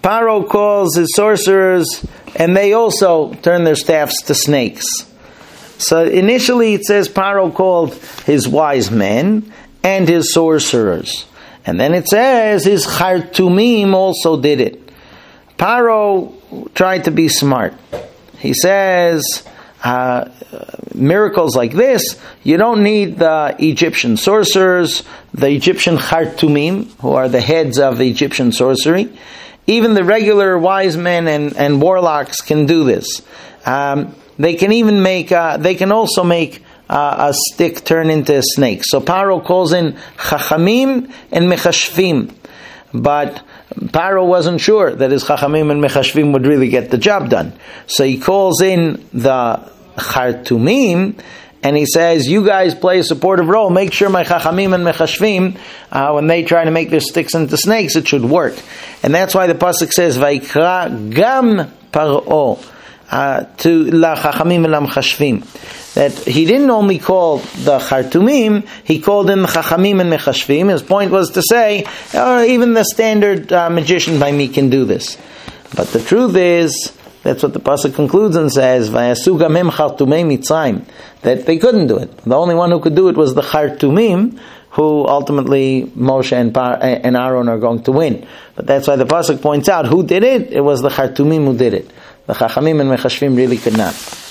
Paro calls his sorcerers, and they also turn their staffs to snakes. So initially it says Paro called his wise men and his sorcerers. And then it says his Chartumim also did it. Paro tried to be smart. He says, miracles like this, you don't need the Egyptian sorcerers, the Egyptian Chartumim, who are the heads of the Egyptian sorcery. Even the regular wise men and warlocks can do this. They can even make. They can also make a stick turn into a snake. So Paro calls in Chachamim and Mechashvim, but Paro wasn't sure that his Chachamim and Mechashvim would really get the job done. So he calls in the Chartumim, and he says, you guys play a supportive role. Make sure my Chachamim and Mechashvim, when they try to make their sticks into snakes, it should work. And that's why the pasuk says, Vaikra gam Paro to la Chachamim and la Mechashvim. That he didn't only call the Chartumim, he called in the Chachamim and Mechashvim. His point was to say, even the standard magician by me can do this. But the truth is, that's what the pasuk concludes and says, "Vayasu gamim chartumei Mitzrayim," that they couldn't do it. The only one who could do it was the Chartumim, who ultimately Moshe and Aaron are going to win. But that's why the pasuk points out who did it. It was the Chartumim who did it. The Chachamim and Mechashvim really could not.